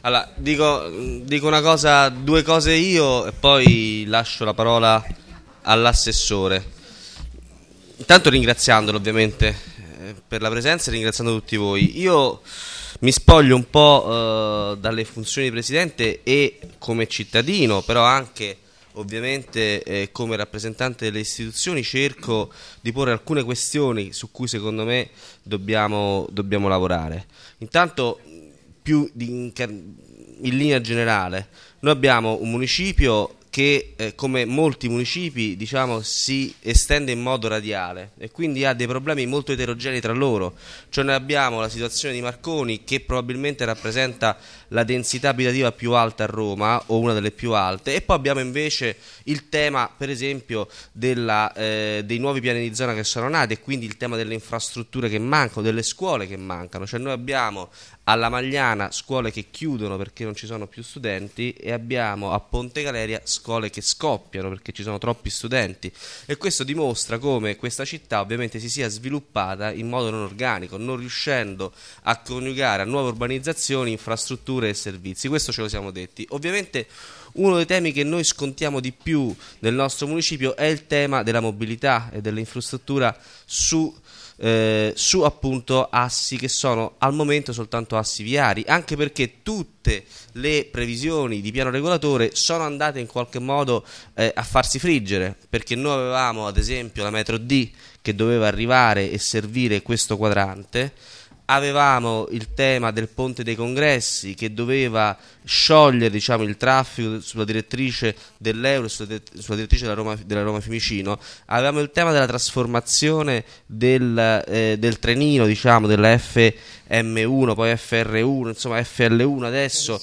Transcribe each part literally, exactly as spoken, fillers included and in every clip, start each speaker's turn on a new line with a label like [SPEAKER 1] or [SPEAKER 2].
[SPEAKER 1] Allora, dico, dico una cosa, due cose io e poi lascio la parola all'assessore. Intanto ringraziandolo ovviamente eh, per la presenza e ringraziando tutti voi. Io mi spoglio un po' eh, dalle funzioni di presidente e come cittadino, però anche ovviamente eh, come rappresentante delle istituzioni cerco di porre alcune questioni su cui secondo me dobbiamo, dobbiamo lavorare. Intanto, più di, in, in linea generale, noi abbiamo un municipio che eh, come molti municipi diciamo si estende in modo radiale e quindi ha dei problemi molto eterogenei tra loro. Cioè noi abbiamo la situazione di Marconi, che probabilmente rappresenta la densità abitativa più alta a Roma o una delle più alte, e poi abbiamo invece il tema per esempio della, eh, dei nuovi piani di zona che sono nati, e quindi il tema delle infrastrutture che mancano, delle scuole che mancano. Cioè noi abbiamo alla Magliana scuole che chiudono perché non ci sono più studenti, e abbiamo a Ponte Galeria scuole che scoppiano perché ci sono troppi studenti, e questo dimostra come questa città ovviamente si sia sviluppata in modo non organico, non riuscendo a coniugare a nuove urbanizzazioni infrastrutture e servizi. Questo ce lo siamo detti. Ovviamente uno dei temi che noi scontiamo di più nel nostro municipio è il tema della mobilità e dell'infrastruttura su Eh, su appunto assi che sono al momento soltanto assi viari, anche perché tutte le previsioni di piano regolatore sono andate in qualche modo eh, a farsi friggere, perché noi avevamo ad esempio la metro D che doveva arrivare e servire questo quadrante. Avevamo il tema del Ponte dei Congressi che doveva sciogliere diciamo, il traffico sulla direttrice dell'Euro e sulla, sulla direttrice della Roma, della Roma Fiumicino. Avevamo il tema della trasformazione del, eh, del trenino, diciamo, della F M uno, poi F R uno, insomma F L uno adesso,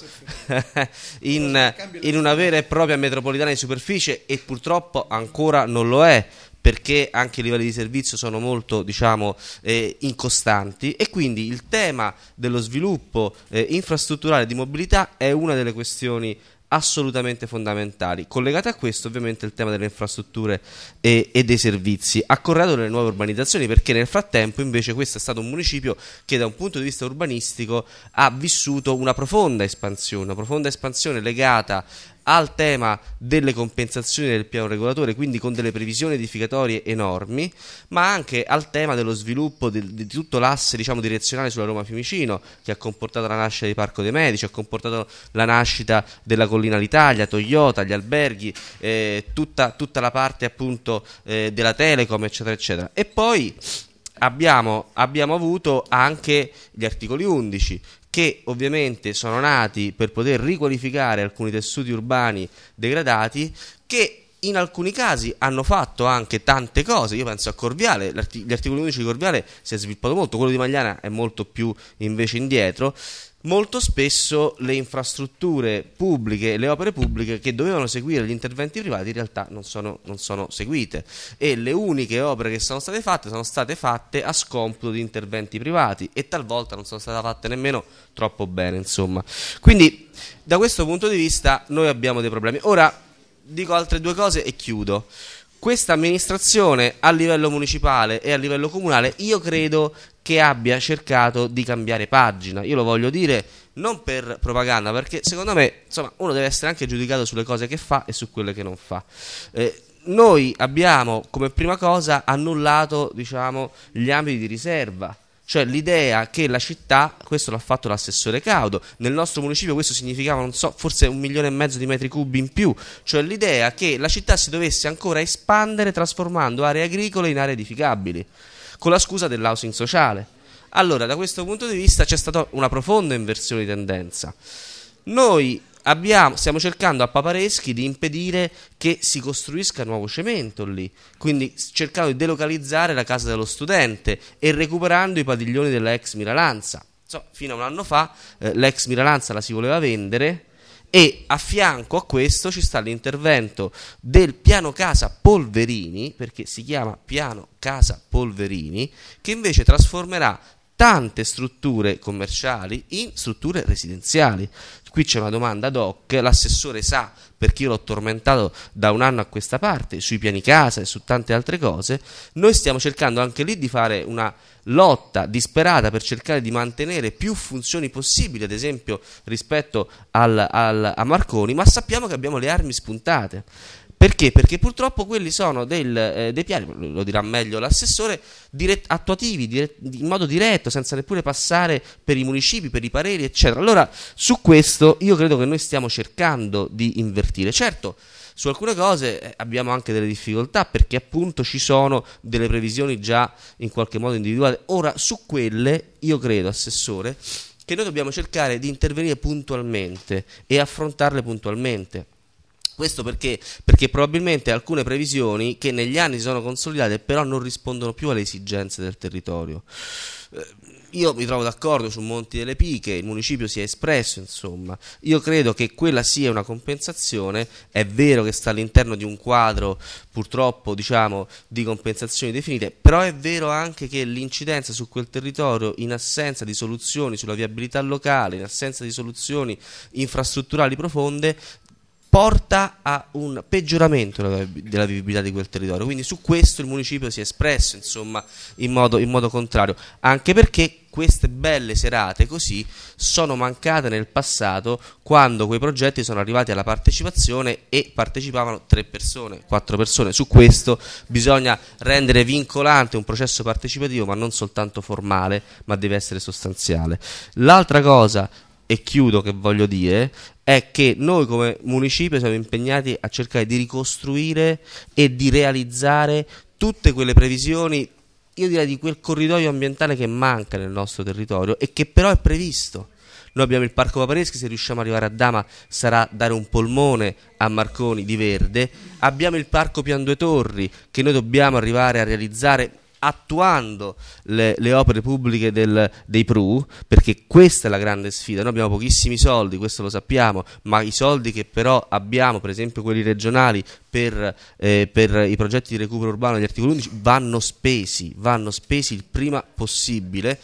[SPEAKER 1] in, in una vera e propria metropolitana di superficie, e purtroppo ancora non lo è, perché anche i livelli di servizio sono molto diciamo, eh, incostanti, e quindi il tema dello sviluppo eh, infrastrutturale di mobilità è una delle questioni assolutamente fondamentali. Collegato a questo ovviamente il tema delle infrastrutture e, e dei servizi, accorredato delle nuove urbanizzazioni, perché nel frattempo invece questo è stato un municipio che da un punto di vista urbanistico ha vissuto una profonda espansione, una profonda espansione legata al tema delle compensazioni del piano regolatore, quindi con delle previsioni edificatorie enormi, ma anche al tema dello sviluppo di, di tutto l'asse diciamo, direzionale sulla Roma Fiumicino, che ha comportato la nascita di Parco dei Medici, ha comportato la nascita della Collina d'Italia, Toyota, gli alberghi, eh, tutta, tutta la parte appunto eh, della Telecom, eccetera eccetera. E poi abbiamo, abbiamo avuto anche gli articoli undici, che ovviamente sono nati per poter riqualificare alcuni tessuti urbani degradati, che in alcuni casi hanno fatto anche tante cose. Io penso a Corviale, gli articoli undici di Corviale si è sviluppato molto, quello di Magliana è molto più invece indietro. Molto spesso le infrastrutture pubbliche, le opere pubbliche che dovevano seguire gli interventi privati in realtà non sono, non sono seguite, e le uniche opere che sono state fatte sono state fatte a scomputo di interventi privati, e talvolta non sono state fatte nemmeno troppo bene, insomma. Quindi da questo punto di vista noi abbiamo dei problemi. Ora dico altre due cose e chiudo. Questa amministrazione a livello municipale e a livello comunale io credo che abbia cercato di cambiare pagina. Io lo voglio dire non per propaganda, perché secondo me insomma, uno deve essere anche giudicato sulle cose che fa e su quelle che non fa. Eh, noi abbiamo come prima cosa annullato diciamo, gli ambiti di riserva. Cioè l'idea che la città, questo l'ha fatto l'assessore Caudo, nel nostro municipio questo significava, non so, forse un milione e mezzo di metri cubi in più, cioè l'idea che la città si dovesse ancora espandere trasformando aree agricole in aree edificabili, con la scusa dell'housing sociale. Allora, da questo punto di vista c'è stata una profonda inversione di tendenza. Noi abbiamo, stiamo cercando a Papareschi di impedire che si costruisca nuovo cemento lì, quindi cercando di delocalizzare la casa dello studente e recuperando i padiglioni della ex Miralanza. So, fino a un anno fa eh, l'ex Miralanza la si voleva vendere, e a fianco a questo ci sta l'intervento del piano casa Polverini, perché si chiama piano casa Polverini, che invece trasformerà tante strutture commerciali in strutture residenziali. Qui c'è una domanda ad hoc, l'assessore sa, perché io l'ho tormentato da un anno a questa parte, sui piani casa e su tante altre cose. Noi stiamo cercando anche lì di fare una lotta disperata per cercare di mantenere più funzioni possibili, ad esempio rispetto al, al, a Marconi, ma sappiamo che abbiamo le armi spuntate. Perché? Perché purtroppo quelli sono del, eh, dei piani, lo dirà meglio l'assessore, dirett- attuativi, dirett- in modo diretto, senza neppure passare per i municipi, per i pareri, eccetera. Allora, su questo io credo che noi stiamo cercando di invertire. Certo, su alcune cose eh, abbiamo anche delle difficoltà, perché appunto ci sono delle previsioni già in qualche modo individuate. Ora, su quelle, io credo, assessore, che noi dobbiamo cercare di intervenire puntualmente e affrontarle puntualmente. Questo perché? Perché probabilmente alcune previsioni che negli anni si sono consolidate però non rispondono più alle esigenze del territorio. Eh, io mi trovo d'accordo su Monti delle Piche, il municipio si è espresso, insomma. Io credo che quella sia una compensazione, è vero che sta all'interno di un quadro purtroppo diciamo di compensazioni definite, però è vero anche che l'incidenza su quel territorio, in assenza di soluzioni sulla viabilità locale, in assenza di soluzioni infrastrutturali profonde, porta a un peggioramento della vivibilità di quel territorio. Quindi su questo il municipio si è espresso, insomma, in modo, in modo contrario, anche perché queste belle serate così sono mancate nel passato, quando quei progetti sono arrivati alla partecipazione e partecipavano tre persone, quattro persone. Su questo bisogna rendere vincolante un processo partecipativo, ma non soltanto formale, ma deve essere sostanziale. L'altra cosa, e chiudo, che voglio dire è che noi come municipio siamo impegnati a cercare di ricostruire e di realizzare tutte quelle previsioni, io direi di quel corridoio ambientale che manca nel nostro territorio e che però è previsto. Noi abbiamo il Parco Papareschi, se riusciamo ad arrivare a Dama sarà dare un polmone a Marconi di verde. Abbiamo il Parco Pian Due Torri che noi dobbiamo arrivare a realizzare attuando le, le opere pubbliche del, dei P R U, perché questa è la grande sfida. Noi abbiamo pochissimi soldi, questo lo sappiamo, ma i soldi che però abbiamo, per esempio quelli regionali per, eh, per i progetti di recupero urbano degli articoli undici, vanno spesi, vanno spesi il prima possibile.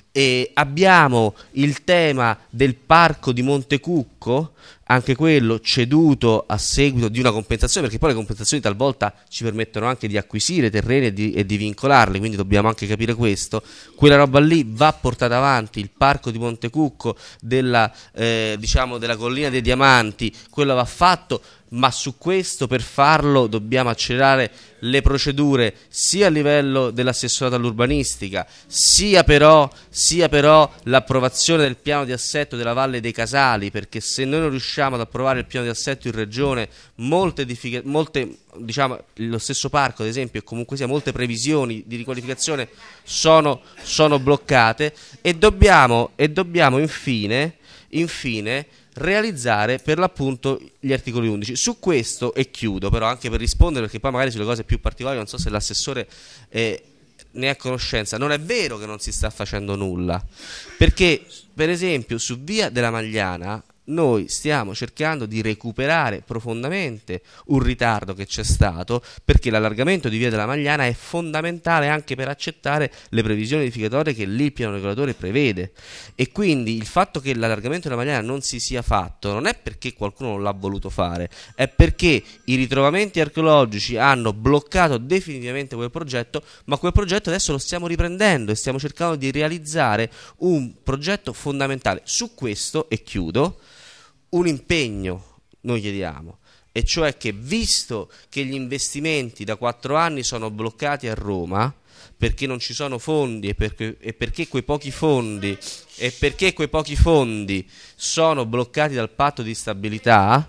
[SPEAKER 1] E abbiamo il tema del parco di Montecucco, anche quello ceduto a seguito di una compensazione, perché poi le compensazioni talvolta ci permettono anche di acquisire terreni e di, e di vincolarli, quindi dobbiamo anche capire questo. Quella roba lì va portata avanti, il parco di Montecucco della, eh, diciamo della Collina dei Diamanti, quello va fatto, ma su questo, per farlo, dobbiamo accelerare le procedure sia a livello dell'assessorato all'urbanistica, sia però, sia però l'approvazione del piano di assetto della Valle dei Casali, perché se noi non riusciamo ad approvare il piano di assetto in regione, molte, molte diciamo lo stesso parco ad esempio, e comunque sia molte previsioni di riqualificazione sono, sono bloccate, e dobbiamo, e dobbiamo infine, infine realizzare per l'appunto gli articoli undici. Su questo, e chiudo però anche per rispondere, perché poi magari sulle cose più particolari non so se l'assessore eh, ne è a conoscenza. Non è vero che non si sta facendo nulla, perché per esempio su Via della Magliana noi stiamo cercando di recuperare profondamente un ritardo che c'è stato, perché l'allargamento di Via della Magliana è fondamentale anche per accettare le previsioni edificatorie che lì il piano regolatore prevede, e quindi il fatto che l'allargamento della Magliana non si sia fatto non è perché qualcuno non l'ha voluto fare, è perché i ritrovamenti archeologici hanno bloccato definitivamente quel progetto, ma quel progetto adesso lo stiamo riprendendo e stiamo cercando di realizzare un progetto fondamentale. Su questo, e chiudo, un impegno noi chiediamo, e cioè che, visto che gli investimenti da quattro anni sono bloccati a Roma perché non ci sono fondi, e perché, e perché quei pochi fondi e perché quei pochi fondi sono bloccati dal patto di stabilità,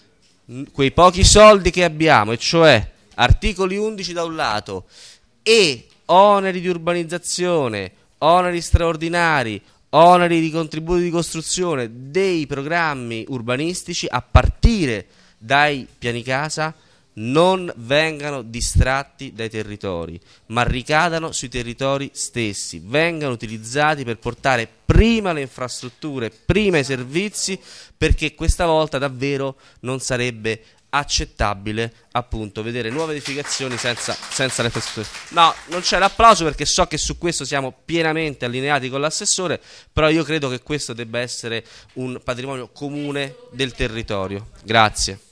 [SPEAKER 1] quei pochi soldi che abbiamo, e cioè articoli undici da un lato e oneri di urbanizzazione, oneri straordinari, oneri di contributi di costruzione dei programmi urbanistici a partire dai piani casa, non vengano distratti dai territori, ma ricadano sui territori stessi, vengano utilizzati per portare prima le infrastrutture, prima i servizi, perché questa volta davvero non sarebbe accettabile appunto vedere nuove edificazioni senza, senza le infrastrutture. No, non c'è l'applauso perché so che su questo siamo pienamente allineati con l'assessore, però io credo che questo debba essere un patrimonio comune del territorio. Grazie.